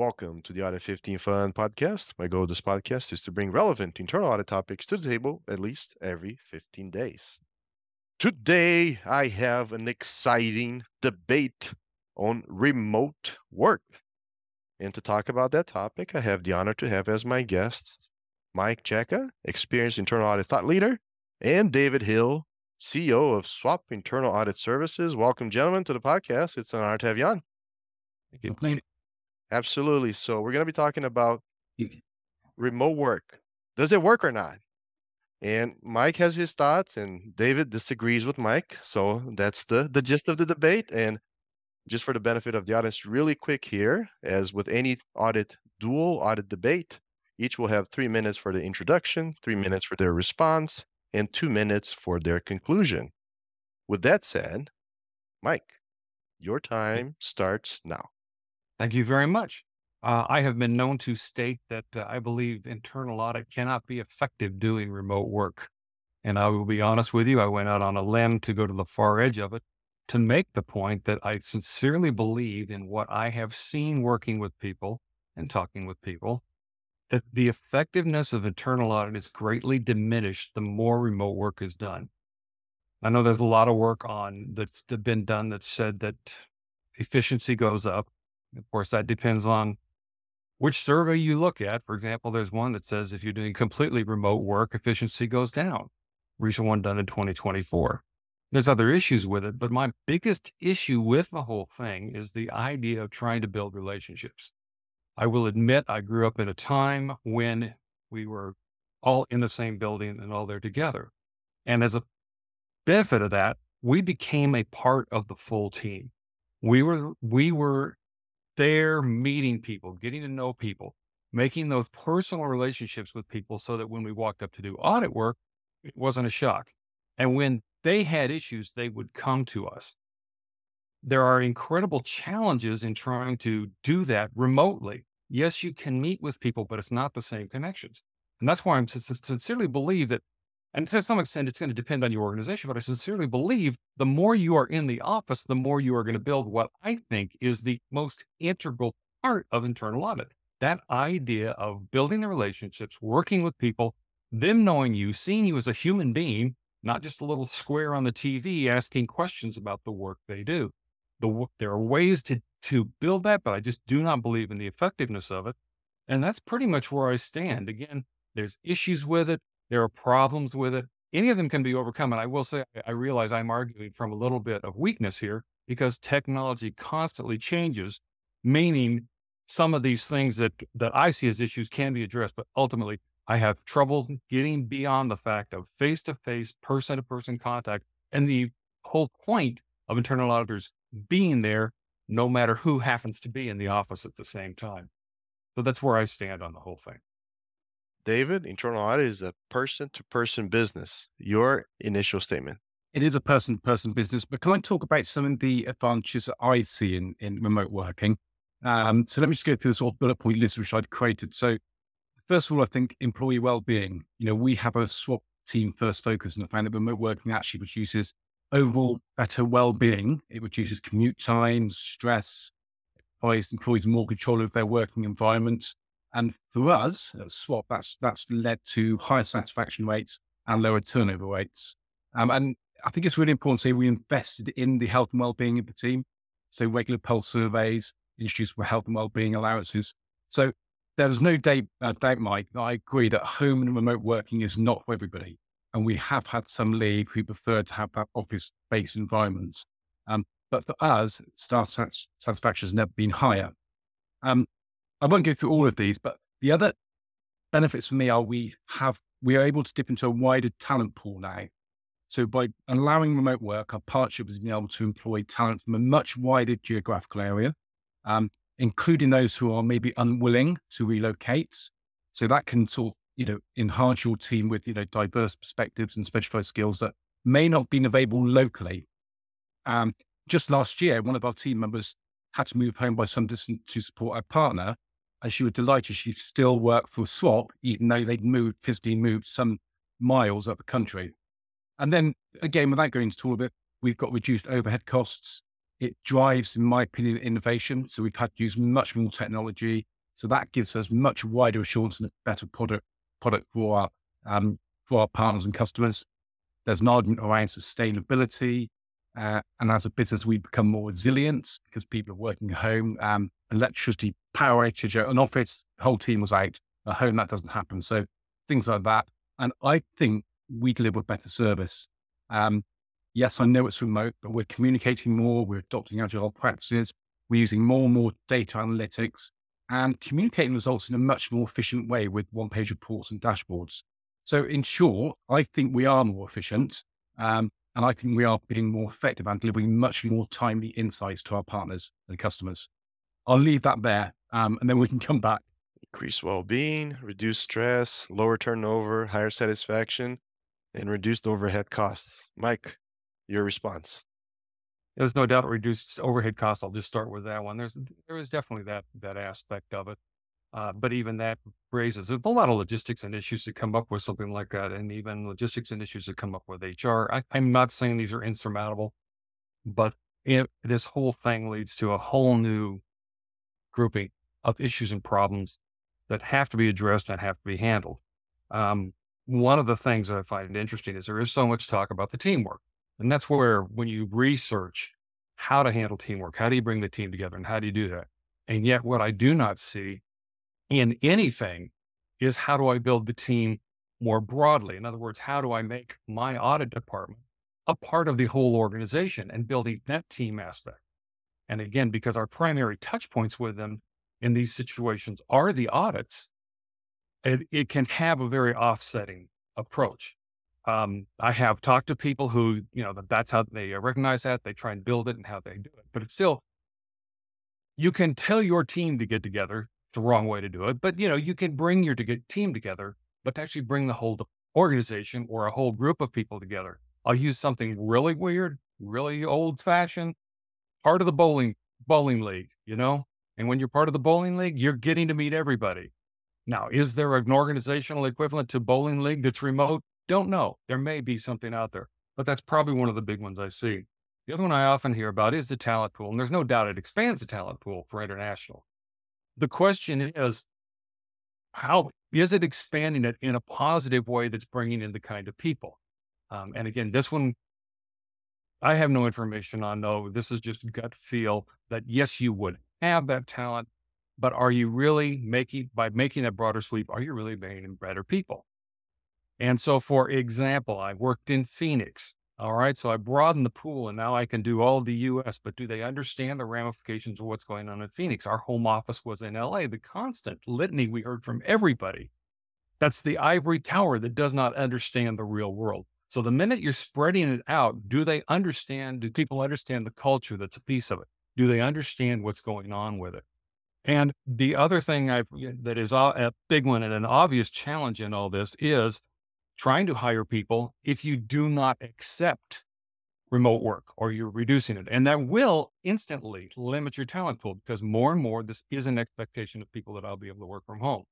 Welcome to the Audit 15 Fun podcast. My goal of this podcast is to bring relevant internal audit topics to the table at least every 15 days. Today, I have an exciting debate on remote work. And to talk about that topic, I have the honor to have as my guests Mike Cheka, experienced internal audit thought leader, and David Hill, CEO of Swap Internal Audit Services. Welcome, gentlemen, to the podcast. It's an honor to have you on. Thank you. Absolutely. So we're going to be talking about remote work. Does it work or not? And Mike has his thoughts, and David disagrees with Mike. So that's the gist of the debate. And just for the benefit of the audience, really quick here, as with any dual audit debate, each will have 3 minutes for the introduction, 3 minutes for their response, and 2 minutes for their conclusion. With that said, Mike, your time starts now. Thank you very much. I have been known to state that I believe internal audit cannot be effective doing remote work. And I will be honest with you, I went out on a limb to go to the far edge of it to make the point that I sincerely believe in what I have seen working with people and talking with people, that the effectiveness of internal audit is greatly diminished the more remote work is done. I know there's a lot of work that's been done that said that efficiency goes up. Of course, that depends on which survey you look at. For example, there's one that says if you're doing completely remote work, efficiency goes down. Recent one done in 2024. There's other issues with it, but my biggest issue with the whole thing is the idea of trying to build relationships. I will admit I grew up in a time when we were all in the same building and all there together. And as a benefit of that, we became a part of the full team. We were there meeting people, getting to know people, making those personal relationships with people so that when we walked up to do audit work, it wasn't a shock. And when they had issues, they would come to us. There are incredible challenges in trying to do that remotely. Yes, you can meet with people, but it's not the same connections. And that's why I sincerely believe that, and to some extent, it's going to depend on your organization, but I sincerely believe the more you are in the office, the more you are going to build what I think is the most integral part of internal audit. That idea of building the relationships, working with people, them knowing you, seeing you as a human being, not just a little square on the TV asking questions about the work they do. There are ways to build that, but I just do not believe in the effectiveness of it. And that's pretty much where I stand. Again, there's issues with it. There are problems with it. Any of them can be overcome. And I will say, I realize I'm arguing from a little bit of weakness here because technology constantly changes, meaning some of these things that I see as issues can be addressed, but ultimately I have trouble getting beyond the fact of face-to-face, person-to-person contact and the whole point of internal auditors being there, no matter who happens to be in the office at the same time. So that's where I stand on the whole thing. David, internal audit is a person-to-person business. Your initial statement. It is a person-to-person business, but can I talk about some of the advantages that I see in remote working? So let me just go through the sort of bullet point list which I'd created. So first of all, I think employee well-being. We have a swap team first focus, and I found that remote working actually produces overall better well-being. It reduces commute times, stress, provides employees more control of their working environment. And for us at Swap, that's led to higher satisfaction rates and lower turnover rates. And I think it's really important to say we invested in the health and well-being of the team. So regular pulse surveys, introduced health and well-being allowances. So there's no doubt, Mike, that I agree that home and remote working is not for everybody. And we have had some leave who prefer to have that office-based environment. But for us, staff satisfaction has never been higher. I won't go through all of these, but the other benefits for me are we are able to dip into a wider talent pool now. So by allowing remote work, our partnership has been able to employ talent from a much wider geographical area, including those who are maybe unwilling to relocate. So that can sort of, enhance your team with, diverse perspectives and specialized skills that may not have been available locally. Just last year, one of our team members had to move home by some distance to support our partner, and she was delighted she still worked for Swap, even though they'd physically moved some miles up the country. And then again, without going into all of it, we've got reduced overhead costs. It drives, in my opinion, innovation. So we've had to use much more technology, So that gives us much wider assurance and a better product for our partners and customers. There's an argument around sustainability. And as a business, we become more resilient because people are working at home. Electricity, power outage at an office, the whole team was out. At home, that doesn't happen. So things like that. And I think we deliver better service. Yes, I know it's remote, but we're communicating more. We're adopting agile practices. We're using more and more data analytics and communicating results in a much more efficient way with one-page reports and dashboards. So in short, I think we are more efficient. And I think we are being more effective and delivering much more timely insights to our partners and customers. I'll leave that there, and then we can come back. Increased well-being, reduced stress, lower turnover, higher satisfaction, and reduced overhead costs. Mike, your response. There's no doubt reduced overhead costs. I'll just start with that one. There is definitely that aspect of it. But even that raises a lot of logistics and issues that come up with something like that, and even logistics and issues that come up with HR. I'm not saying these are insurmountable, but this whole thing leads to a whole new grouping of issues and problems that have to be addressed and have to be handled. One of the things that I find interesting is there is so much talk about the teamwork. And that's where, when you research how to handle teamwork, how do you bring the team together and how do you do that? And yet what I do not see in anything is how do I build the team more broadly? In other words, how do I make my audit department a part of the whole organization and building that team aspect? And again, because our primary touch points with them in these situations are the audits, it can have a very offsetting approach. I have talked to people who, that's how they recognize that, they try and build it and how they do it. But it's still, you can tell your team to get together, the wrong way to do it, but you can bring your team together, but to actually bring the whole organization or a whole group of people together. I'll use something really weird, really old fashioned, part of the bowling league, and when you're part of the bowling league, you're getting to meet everybody. Now, is there an organizational equivalent to bowling league that's remote? Don't know. There may be something out there, but that's probably one of the big ones I see. The other one I often hear about is the talent pool, and there's no doubt it expands the talent pool for international. The question is, how is it expanding it in a positive way that's bringing in the kind of people? And again, this one, I have no information on. No, this is just gut feel that yes, you would have that talent, but are you really by making that broader sweep, are you really making better people? And so, for example, I worked in Phoenix. All right. So I broadened the pool and now I can do all the US, but do they understand the ramifications of what's going on in Phoenix? Our home office was in LA. The constant litany we heard from everybody. That's the ivory tower that does not understand the real world. So the minute you're spreading it out, do people understand the culture that's a piece of it? Do they understand what's going on with it? And the other thing that is a big one and an obvious challenge in all this is trying to hire people if you do not accept remote work or you're reducing it. And that will instantly limit your talent pool because more and more, this is an expectation of people that I'll be able to work from home.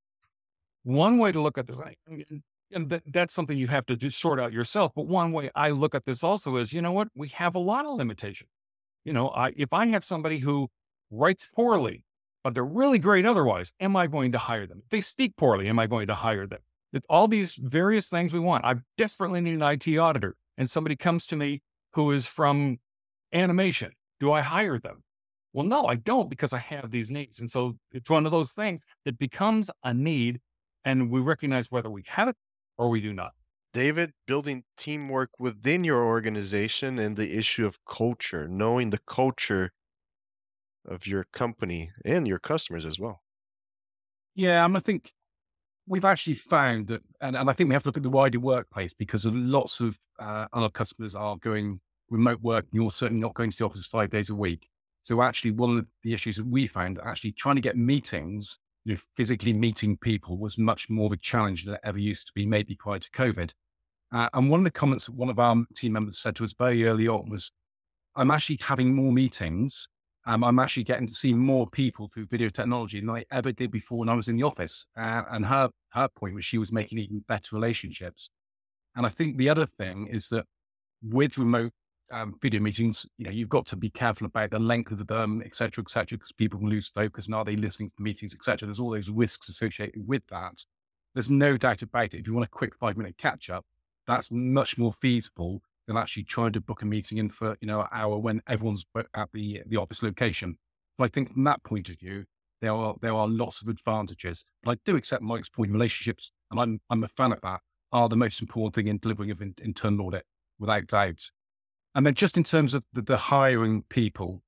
One way to look at this, and that's something you have to just sort out yourself. But one way I look at this also is, we have a lot of limitation. If I have somebody who writes poorly, but they're really great otherwise, am I going to hire them? If they speak poorly, am I going to hire them? It's all these various things we want. I desperately need an IT auditor, and somebody comes to me who is from animation. Do I hire them? Well, no, I don't, because I have these needs. And so it's one of those things that becomes a need, and we recognize whether we have it or we do not. David, building teamwork within your organization and the issue of culture, knowing the culture of your company and your customers as well. Yeah, I think we've actually found that, and I think we have to look at the wider workplace because lots of our customers are going remote work, and you're certainly not going to the office 5 days a week. So actually one of the issues that we found, actually trying to get meetings, physically meeting people was much more of a challenge than it ever used to be, maybe prior to COVID. And one of the comments that one of our team members said to us very early on was, I'm actually having more meetings. I'm actually getting to see more people through video technology than I ever did before when I was in the office. And her point was she was making even better relationships. And I think the other thing is that with remote video meetings, you've got to be careful about the length of them, et cetera, because people can lose focus and are they listening to the meetings, et cetera. There's all those risks associated with that. There's no doubt about it. If you want a quick 5-minute catch up, that's much more feasible than actually trying to book a meeting in for, an hour when everyone's at the office location. But I think from that point of view, there are lots of advantages. But I do accept Mike's point. Relationships, and I'm a fan of that, are the most important thing in delivering of internal audit, without doubt. And then just in terms of the hiring people,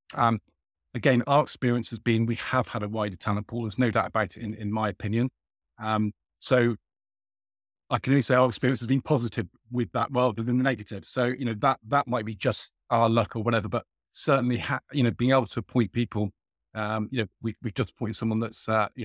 again, our experience has been we have had a wider talent pool. There's no doubt about it, in my opinion. So I can only say our experience has been positive with that rather than the negative. So, that might be just our luck or whatever, but certainly, being able to appoint people, we've just appointed someone that's,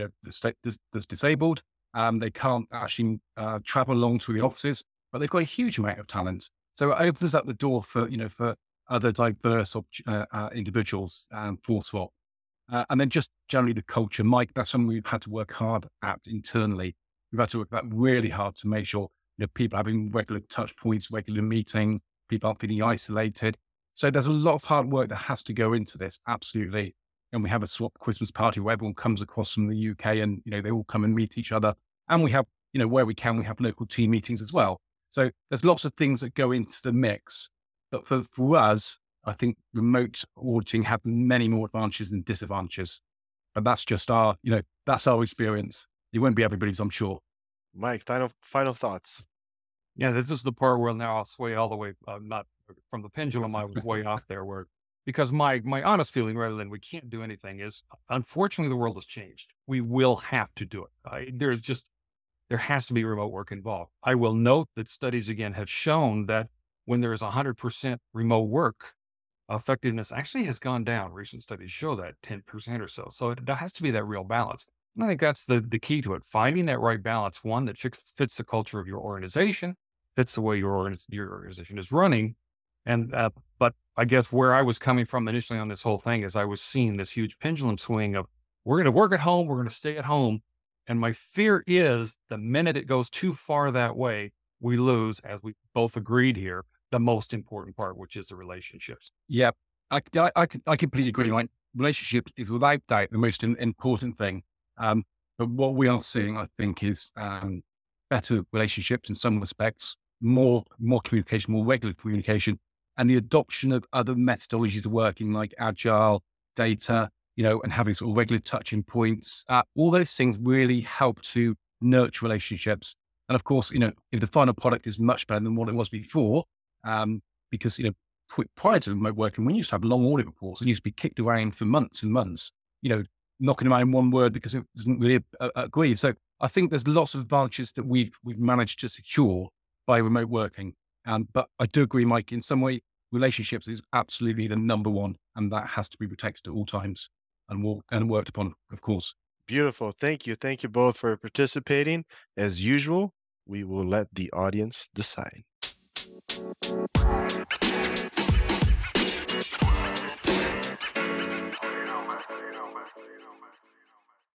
that's disabled. They can't actually travel along to the offices, but they've got a huge amount of talent. So it opens up the door for, for other diverse individuals for SWAP. And then just generally the culture, Mike, that's something we've had to work hard at internally. We've had to work that really hard to make sure, people having regular touch points, regular meetings, people aren't feeling isolated. So there's a lot of hard work that has to go into this. Absolutely. And we have a SWAP Christmas party where everyone comes across from the UK and, they all come and meet each other. And we have, where we can, we have local team meetings as well. So there's lots of things that go into the mix. But for us, I think remote auditing have many more advantages than disadvantages. But that's just our, that's our experience. It won't be everybody's, I'm sure. Mike, final thoughts. Yeah, this is the part where now I'll sway all the way, not from the pendulum, I was way off there, because my honest feeling, rather than we can't do anything, is unfortunately the world has changed. We will have to do it. There has to be remote work involved. I will note that studies again have shown that when there is 100% remote work, effectiveness actually has gone down. Recent studies show that 10% or so. So there has to be that real balance. And I think that's the key to it. Finding that right balance, one that fits the culture of your organization, fits the way your organization is running. And, but I guess where I was coming from initially on this whole thing is I was seeing this huge pendulum swing of we're going to work at home, we're going to stay at home. And my fear is the minute it goes too far that way, we lose, as we both agreed here, the most important part, which is the relationships. Yeah, I completely agree. Like, relationships is without doubt the most important thing. But what we are seeing, I think, is better relationships in some respects, more communication, more regular communication, and the adoption of other methodologies of working like agile, data, and having sort of regular touching points. All those things really help to nurture relationships. And of course, if the final product is much better than what it was before, because, prior to remote working, we used to have long audit reports that used to be kicked around for months and months, knocking around one word because it wasn't really agreed. So I think there's lots of advantages that we've managed to secure by remote working. But I do agree, Mike, in some way, relationships is absolutely the number one, and that has to be protected at all times and worked upon, of course. Beautiful. Thank you. Thank you both for participating. As usual, we will let the audience decide.